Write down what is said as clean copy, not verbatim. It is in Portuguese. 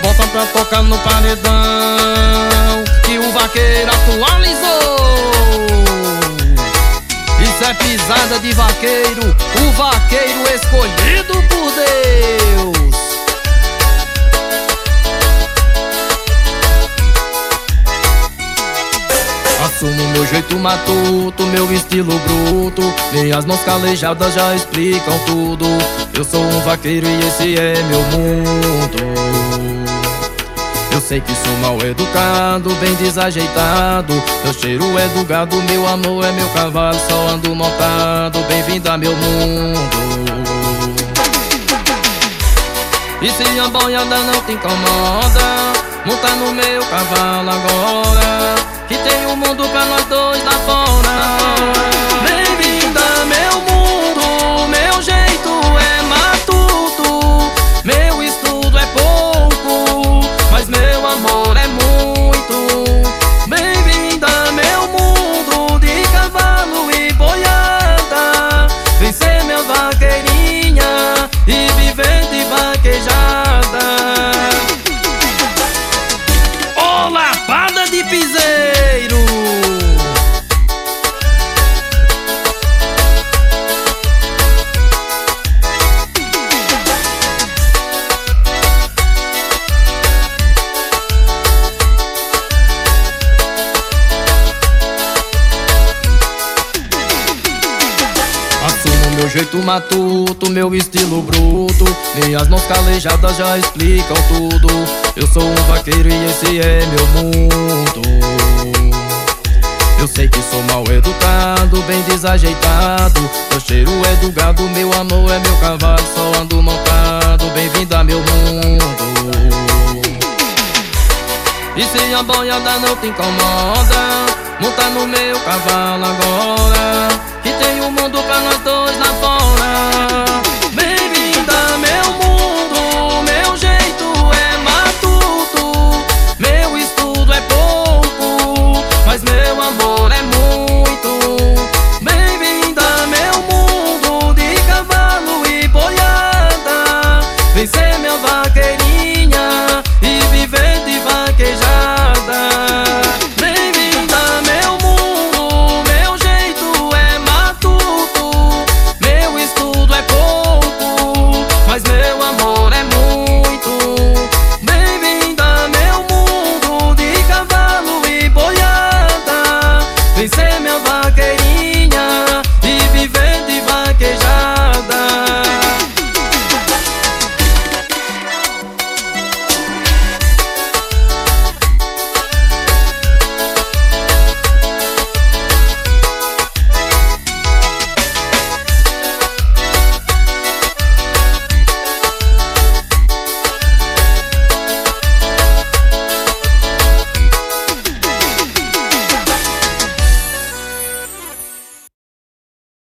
bota pra tocar no paredão, que o vaqueiro atualizou. Isso é pisada de vaqueiro, o vaqueiro escolhido por Deus. Assumo meu jeito matuto, meu estilo bruto, minhas mãos calejadas já explicam tudo. Eu sou um vaqueiro e esse é meu mundo. Eu sei que sou mal educado, bem desajeitado. Meu cheiro é do gado, meu amor é meu cavalo, só ando montado. Bem-vindo a meu mundo. E se a boiada não te incomoda, monta no meu cavalo agora, que tem um mundo pra nós dois lá fora. Bem-vinda a meu mundo, meu jeito é matuto, meu estudo é pouco, mas meu amor é muito. Bem-vinda a meu mundo de cavalo e boiada, vem ser minha vaqueirinha e viver de vaquejada. Ô lapada de piseiro! Assumo meu jeito matuto, meu estilo bruto, minhas mãos calejadas já explicam tudo. Eu sou um vaqueiro e esse é meu mundo. Eu sei que sou mal educado, bem desajeitado. Meu cheiro é do gado, meu amor é meu cavalo, só ando montado. Bem-vindo a meu mundo. E se a boiada não te incomoda, monta no meu cavalo agora, que tem um mundo pra nós